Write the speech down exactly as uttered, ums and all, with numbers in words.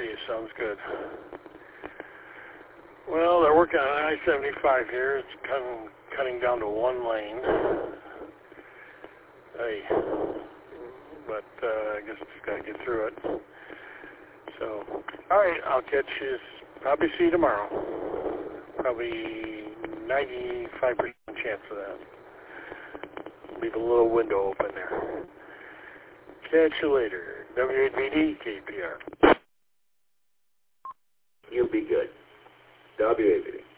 Alrighty, sounds good. Well, they're working on I seventy-five here. It's cutting, cutting down to one lane. Hey, but uh, I guess just got to get through it. So, alright, I'll catch you, probably see you tomorrow. Probably ninety-five percent chance of that. Leave a little window open there. Catch you later. W eight V D, K P R. You be good. W eight V D.